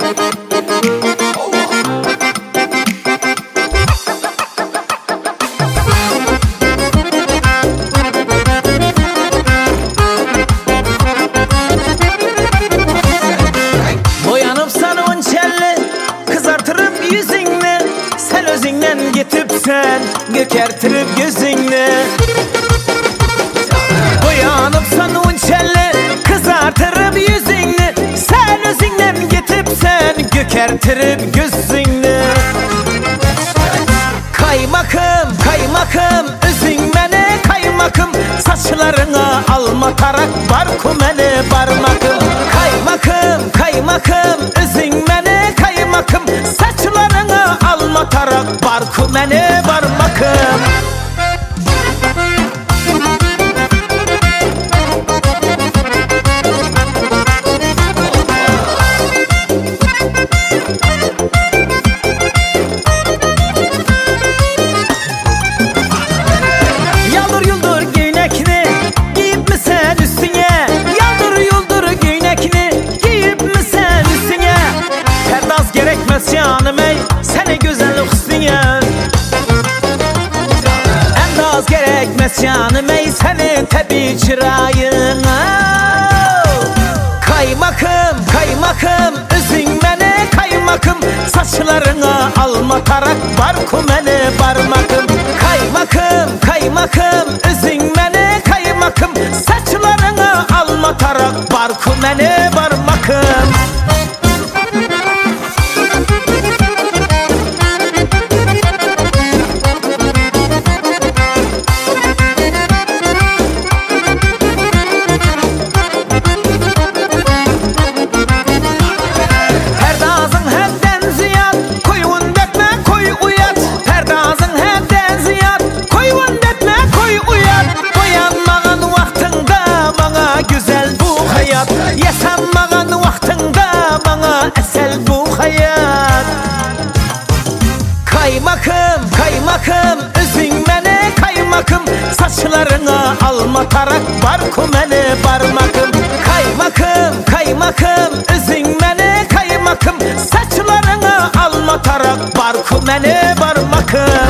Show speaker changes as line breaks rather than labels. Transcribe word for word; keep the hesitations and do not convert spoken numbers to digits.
Özünden gitipsen gökertirip gözünü Boyanıpsan unçelli kızartırıp yüzünü Sen özünden gitipsen gökertirip gözünü Kaymakım kaymakım özün mene kaymakım Saçlarına alma tarak barku mene barmakım Kaymakım kaymakım özün mene kaymakım Saçlarına alma tarak barku mene barmakım Yaldır yuldur göynekini giyip mi sen üstüne Yaldır yuldur göynekini giyip mi sen üstüne Perdaz gerekmez canım ey seni güzellik üstüne Endaz gerekmez canım ey senin tabi çırağına Kaymakım kaymakım özün mene kaymakım Saçlarına alma tarak barku mene barmakım Kaymakım kaymakım özün mene kaymakım Saçlarına alma tarak barku mene barmakım Yaşanmağın vaxtında bana əsəl bu hayat Kaymakım kaymakım özün mene kaymakım Saçlarına alma tarak barku mene barmakım Kaymakım kaymakım özün mene kaymakım Saçlarına alma tarak barku mene barmakım